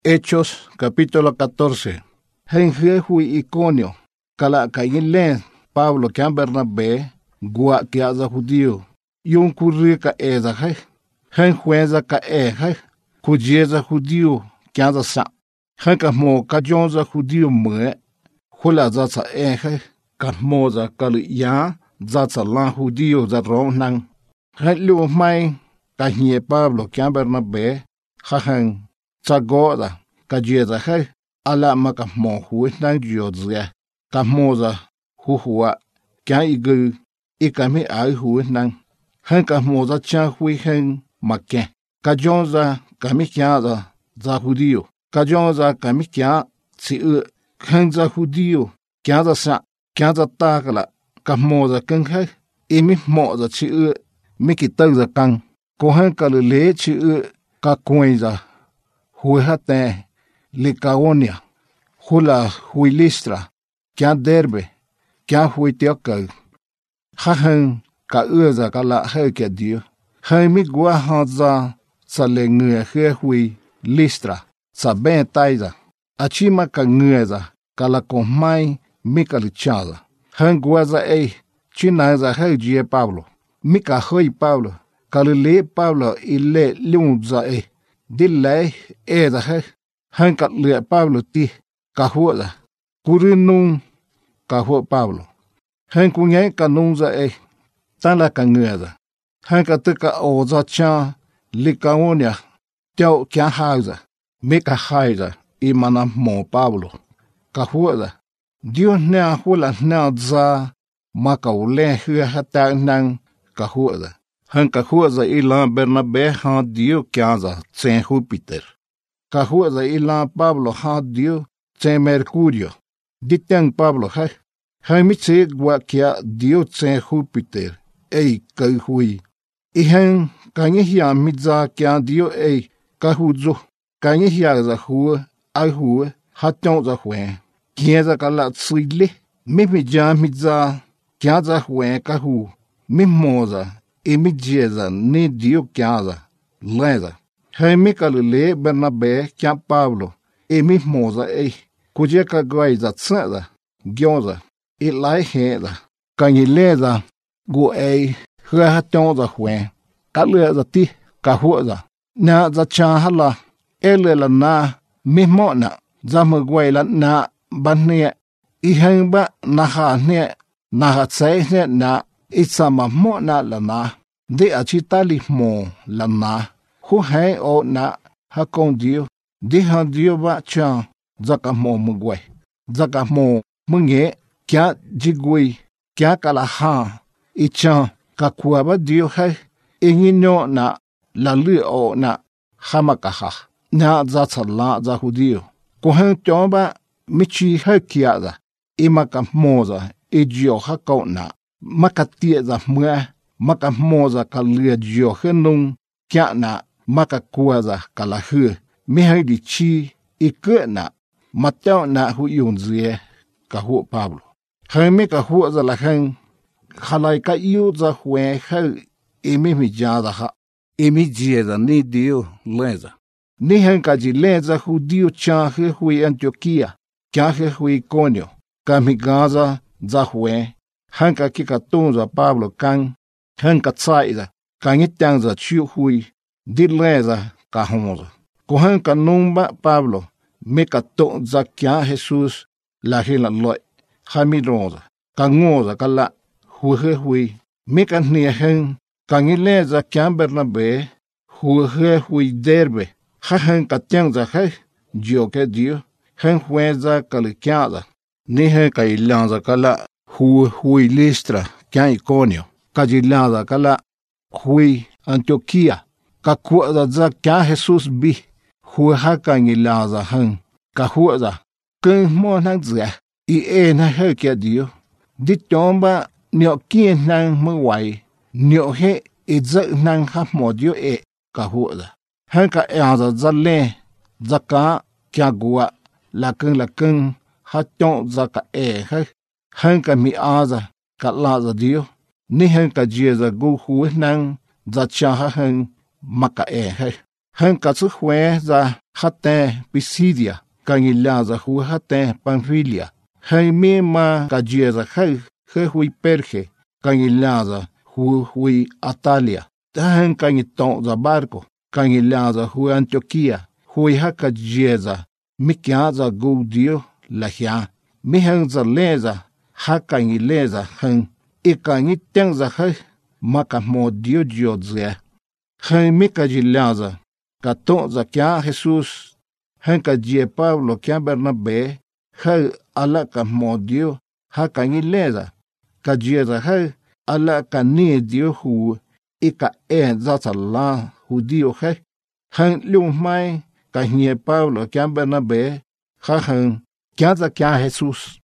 Hechos, capítulo 14. Henje hui Iconio, cala caile Pablo que Bernabé, gua que aza judío, yun curri ka eza hai, hen jueza ka hai, kujeza judío que aza sa, hen ka mo ka jonza judío mwe, hula za sa hai, ka mo za ka ya, za sa lan judío za rong nang, hen lu mai, ka hie Pablo que Bernabé, ha hen, sa goda, ka jeza hai, ala maka mo hui nang jiozia, ka mo za huhua, kia igu, ikami ai hui nang, hen ka mo za cha hui hen make, ka jonza kami kia za judío, ka jonza kami kia si hen za judío, kia za sa, kia za takala, ka mo za keng hai, imi mo za si miki tau za kang, ko hen ka le si ka kuen za hui hate, Licaonia, hula hui Listra, kia Derbe, kia hui Teokau. Ha hen ka za ka la he kia Dio. Hen mi gua ha za sa le ngue he hui Listra, sa ben taiza. Achima ka ngue za ka la ko mai mi ka lichaza. Hen gua za china za he jie Pablo. Mi ka hoi Pablo, ka le Pablo ile liung za di le za he. Hen ka le Pablo ti ka hua za. Kuri nung ka hua Pablo. Hen ku nye ka nung za tan la ka ngue za. Hen ka te ka o za cha Licaonia teo kia hau za. Me ka hai za i mana mo Pablo. Ka hua za. Dio nea hula nea za ma ka ule hua hata nang ka hua za. Hen ka hua za i la Bernabé ha Dio kia za tsen Jupiter. Ka hua za i la Pablo ha Dio tsen Mercurio. Diteng Pablo hai. Hai mi tse gua kia Dio tsen Jupiter. Ka hui. I hen ka nye hia mi za kia Dio ka hu zo. Ka nye hia za hua ai hua ha tiong za huen. Kia za ka la tsui le. Mi ja mi za kia za huen ka hu. Mi mo za mi jie za ni Dio kia za le za. Hai mi ka le Bernabé kia Pablo. Mi mo za kuje ka guai za tsa za. Gyo za. I lai he za. Ka nye le za. Gu hua ha tiong za huen. Ka le za ti. Ka hua za. Na za cha hala. Le la na. Mi mo na. Za me guai la na. Ba ne. I hen ba na ha ne. Na ha tsai ne na. I sa ma mo na la na. De a chi ta li mo la na. Hu hai o na. Ha kong Dio. Di ha Dio ba cha. Za ka mo mu guai. Za ka mo mu nge. Kia jigui. Kia ka la ha. I cha. Ka kua ba Dio hai. I nginyo na. La li o na. Hama ka ha. Na za cha la za hu Dio. Ko hen tiong ba. Mi chi hai kia za. I ma ka mo za. I jio ha kau na. Ma ka tie za mua. Ma ka mo za ka lia jio he nung. Kia na. Ma ka kua za ka la hư. Mi hai di chi. I ke na. Ma teo na hu yun zie. Ka hu Pablo. Hai mi ka hu za la hen. Halai ka yu za hue hai. I mi ja za ha. I mi jie za ni Dio le za. Ni hen ka ji le za hu Dio cha he hui Antioquia. Kia he hui Iconio. Ka mi gaza za hue. Hen ka ki ka tun za Pablo kang. Hen ka tsai za. Ka ngi tang za chiu hui. Di le za ka hong za. Ko hen ka nung ba Pablo. Mi ka tun za kia Jesus la he la loi. Ha mi ron za. Ka ngo za ka la. Hu he hui. Mi ka nia hen. Ka ngi le za kia Bernabé. Hu he hui Derbe. Ha hen ka tiang za hai. Jio ke Dio. Hen huen za ka li kia za. Ni hen ka ilan za ka la. Hui Listra. Kia Iconio. Ka jilan za ka la. Hui Antioquia. Ka kua za kia Jesus bi. Hui ha ka ngilan za hen. Ka hua za. Keng mo nang zia. I na he kia Dio. Di tiong ba. Nio kia nang me wai. Nio he. I za nang ha mo Dio ka hua za. Hen ka za le. Za ka. Kia gua. La keng. Ha tiong za ka he. Hen ka mi za. Ka la za Dio. Ni hen ka jie za gu hu nang. Za cha ha hen. Ma ka he. Hen ka su hue za. hate Pisidia, Cangilaza hu hate Panfilia. Jaime ma cajieza hui Perge, Cangilaza hui Atalia. Tahan cangiton za barco, Cangilaza hui Antioquia, hui hakajieza, mikiaza gudio lahia. Mihan za leza, hakangileza han, ikangiten za maka dio jodze. Han mikajilaza, kato za kia Jesus, han kajie Pablo kia Bernabé, ala dio, hakangileza, kajieza ala dio hu, ika za dio han liumai, kahnie Pablo kia Bernabé, han kia za kia Jesus.